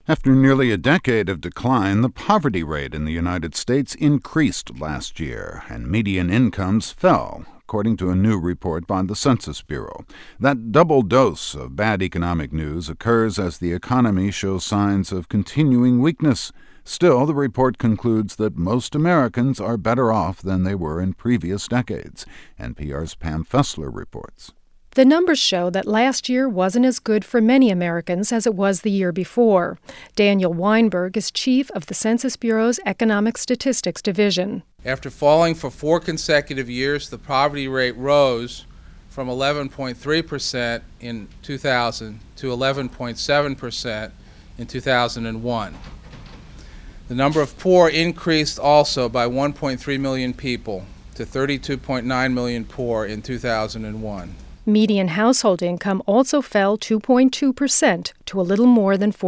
After nearly a decade of decline, the poverty rate in the United States increased last year, and median incomes fell, according to a new report by the Census Bureau. That double dose of bad economic news occurs as the economy shows signs of continuing weakness. Still, the report concludes that most Americans are better off than they were in previous decades. NPR's Pam Fessler reports. The numbers show that last year wasn't as good for many Americans as it was the year before. Daniel Weinberg is chief of the Census Bureau's Economic Statistics Division. After falling for 4 consecutive years, the poverty rate rose from 11.3% in 2000 to 11.7% in 2001. The number of poor increased also by 1.3 million people to 32.9 million poor in 2001. Median household income also fell 2.2% to a little more than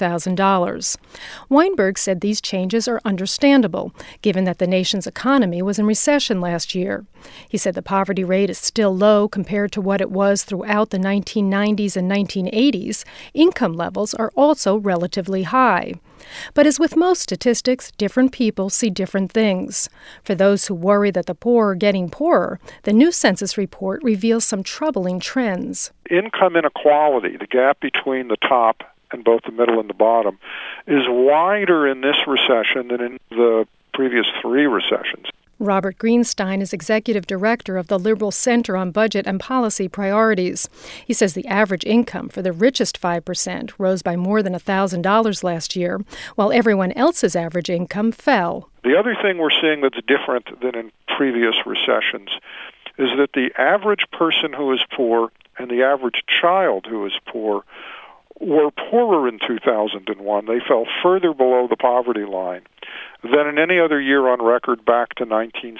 $42,000. Weinberg said these changes are understandable, given that the nation's economy was in recession last year. He said the poverty rate is still low compared to what it was throughout the 1990s and 1980s. Income levels are also relatively high. But as with most statistics, different people see different things. For those who worry that the poor are getting poorer, the new census report reveals some troubling trends. Income inequality, the gap between the top and both the middle and the bottom, is wider in this recession than in the previous 3 recessions. Robert Greenstein is executive director of the Liberal Center on Budget and Policy Priorities. He says the average income for the richest 5% rose by more than $1,000 last year, while everyone else's average income fell. The other thing we're seeing that's different than in previous recessions is that the average person who is poor and the average child who is poor were poorer in 2001. They fell further below the poverty line than in any other year on record back to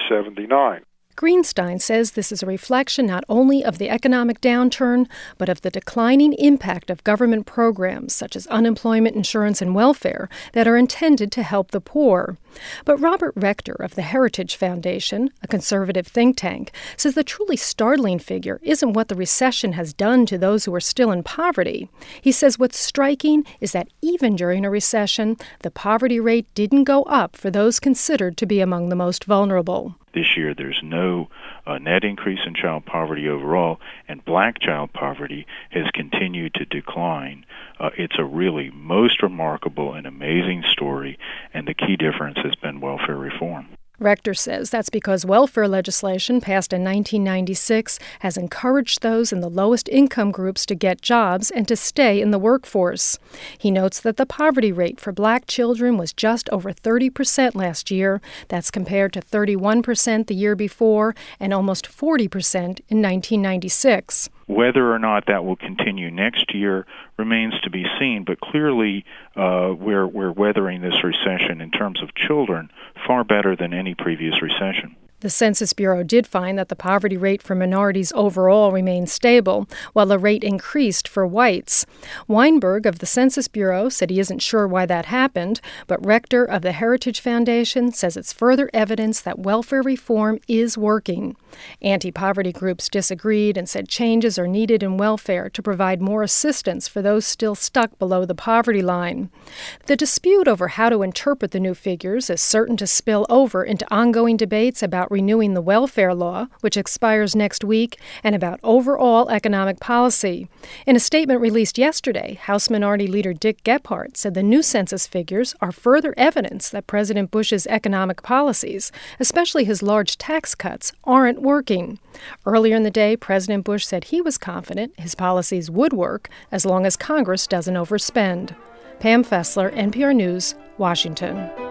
1979. Greenstein says this is a reflection not only of the economic downturn, but of the declining impact of government programs such as unemployment insurance and welfare that are intended to help the poor. But Robert Rector of the Heritage Foundation, a conservative think tank, says the truly startling figure isn't what the recession has done to those who are still in poverty. He says what's striking is that even during a recession, the poverty rate didn't go up for those considered to be among the most vulnerable. This year, there's no net increase in child poverty overall, and black child poverty has continued to decline. It's a really most remarkable and amazing story, and the key difference has been welfare reform. Rector says that's because welfare legislation passed in 1996 has encouraged those in the lowest income groups to get jobs and to stay in the workforce. He notes that the poverty rate for black children was just over 30% last year. That's compared to 31% the year before and almost 40% in 1996. Whether or not that will continue next year remains to be seen, but clearly we're weathering this recession in terms of children far better than any previous recession. The Census Bureau did find that the poverty rate for minorities overall remained stable, while the rate increased for whites. Weinberg of the Census Bureau said he isn't sure why that happened, but Rector of the Heritage Foundation says it's further evidence that welfare reform is working. Anti-poverty groups disagreed and said changes are needed in welfare to provide more assistance for those still stuck below the poverty line. The dispute over how to interpret the new figures is certain to spill over into ongoing debates about renewing the welfare law, which expires next week, and about overall economic policy. In a statement released yesterday, House Minority Leader Dick Gephardt said the new census figures are further evidence that President Bush's economic policies, especially his large tax cuts, aren't working. Earlier in the day, President Bush said he was confident his policies would work as long as Congress doesn't overspend. Pam Fessler, NPR News, Washington.